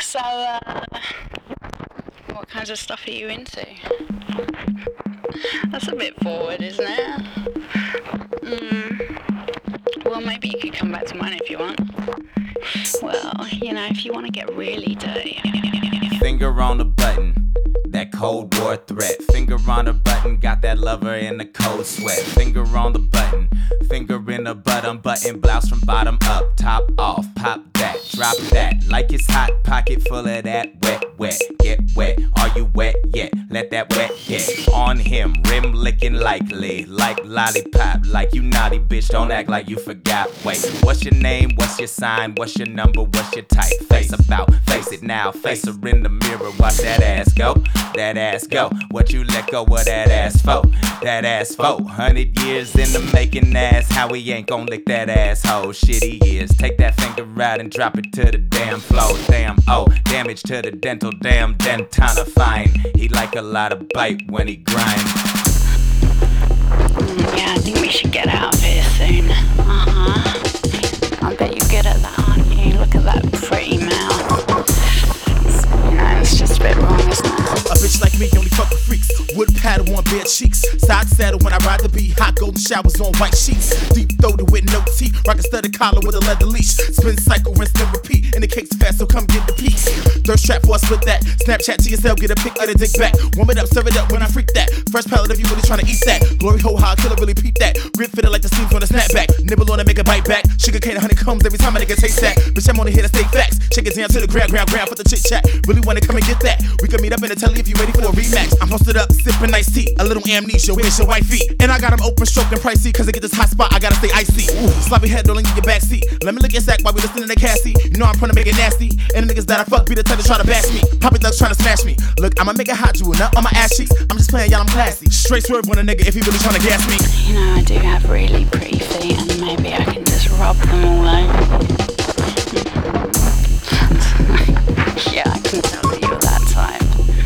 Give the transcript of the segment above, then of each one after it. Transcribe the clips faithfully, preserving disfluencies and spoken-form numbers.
So, uh, what kinds of stuff are you into? That's a bit forward, isn't it? Mm. Well, maybe you could come back to mine if you want. Well, you know, if you want to get really dirty. Finger on the button, that Cold War threat. Finger on the button, got that lover in the cold sweat. Finger on the button, finger in the button, button blouse from bottom up, top off, pop that, drop that, like it's hot, pocket full of that wet, wet, get wet, are you wet yet? Let that wet get on him, rim licking likely, like lollipop, like you naughty bitch, don't act like you forgot. Wait, what's your name, what's your sign, what's your number, what's your type, face about, face it now, face her in the mirror, watch that ass go, that ass go, what you let go of that ass for, that ass for, hundred years in the making ass, how we ain't gon' lick that asshole, shit he is, take that finger out and drop it to the damn floor, damn, oh, damage to the dental, damn, dentana fine, he like a lot of bite when he grind. Mm, yeah, I think we should get out of here soon. Uh-huh. I bet you're good at that, aren't you? Look at that pretty mouth. It's, you know, it's just a bit wrong, isn't it? A bitch like me only fuck with freaks. Wood paddle on bare cheeks. Side saddle when I ride the beat. Hot golden showers on white sheets. Deep throated with no teeth. Rock a studded collar with a leather leash. Spin cycle, rinse then repeat. And the cake's fast, so come get the piece. Thirst trap for us with that. Snapchat to yourself, get a pic, get a dick back. Warm it up, serve it up when I freak that. Fresh palate if you really tryna eat that. Glory hole high, killer really peep that. Grip fitted like the seams on a snapback. Nibble on it, make a bite back. Sugar cane and honeycombs every time a nigga taste that. Bitch, I'm only here to stay facts. Shake it down to the ground, ground, ground for the chit chat. Really wanna come and get that. We can meet up in the telly if you ready for a rematch. I'm posted up, sipping iced tea. A little amnesia, where's your wifey? And I got him open, stroking pricey. Cause I get this hot spot, I gotta stay icy. Ooh, sloppy head rolling in your backseat. Let me look at sack while we listening to Cassie. You know I'm trying to make it nasty. And the niggas that I fuck be the type to try to bash me. Poppy thugs trying to smash me. Look, I'ma make it hot, jewel, nut on my ass cheeks. I'm just playing, y'all, I'm classy. Straight swerve on a nigga if he really trying to gas me. You know, I do have really pretty feet, and maybe I can just rub them all over. Yeah, I can tell that you're that type.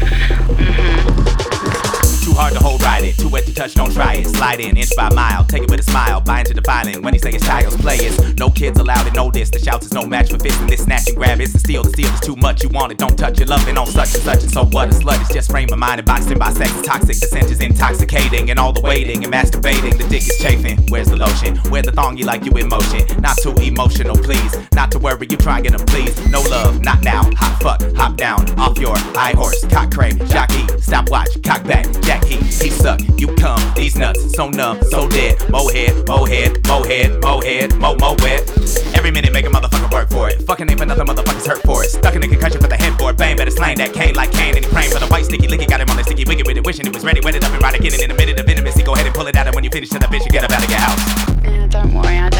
Too hard to hold, ride it. Too wet to touch, don't try it. Slide in, inch by mile. Take it with a smile. Buy into the filing. When he say it's child's play, it's no kids allowed to know this. The shouts is no match for fisting. This snatch and grab is the steal. The steal is too much. You want it, don't touch it. Loving on such and such and so what? A slut is just frame of mind and body sin by sex. It's toxic. The scent is intoxicating. And all the waiting and masturbating. The dick is chafing. Where's the lotion? Where the thong you like you in motion? Not too emotional, please. Not to worry, you trying to please. No love, not now. Hot fuck, hop down. Off your high horse. Cock crane, jockey. Stop watch, cock back. Jack heat, he suck. You come, these nuts, so numb, so dead. Mo head, mo head, mo head, mo head, mo mo wet. Every minute make a motherfucker work for it. Fucking ain't for nothing, motherfuckers hurt for it. Stuck in a concussion for the headboard, bang, better slang that cane like cane. And he praying for the white sticky licky, got him on the sticky wicket with it, wishing it was ready. Wet it up and ride again, and in a minute of intimacy, go ahead and pull it out. And when you finish to the bitch, you get up out of your house. Yeah, don't worry, I